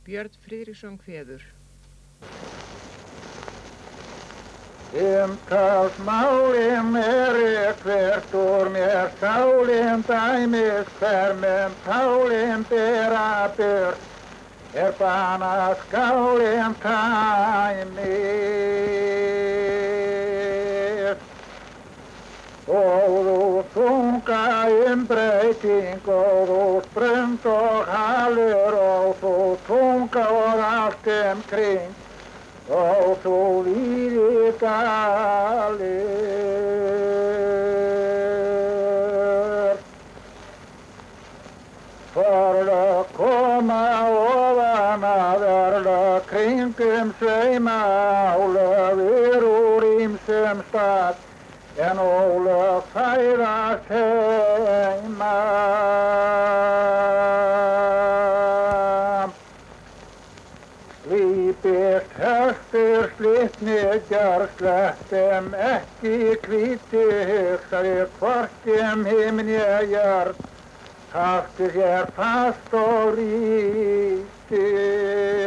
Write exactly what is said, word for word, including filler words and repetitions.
Björn Friðriksson kveður. Umtalsmálin er hvert úr mér sálin dæmis hver með tálin bera burt er bana skálin tæmis. Og þú þunga umbreyting og þú sprönd og halur og þú þunga og allt umkring og þú víði dalur. Förlög koma ofan að örlög kringum sveima álöfur úr ýmsum stað en ólög fæðast heima. Slípist höstur slitni gjörslöttum ekki hvíti hugsaði hvorki himn ég jörð haltu sér fast og ríki.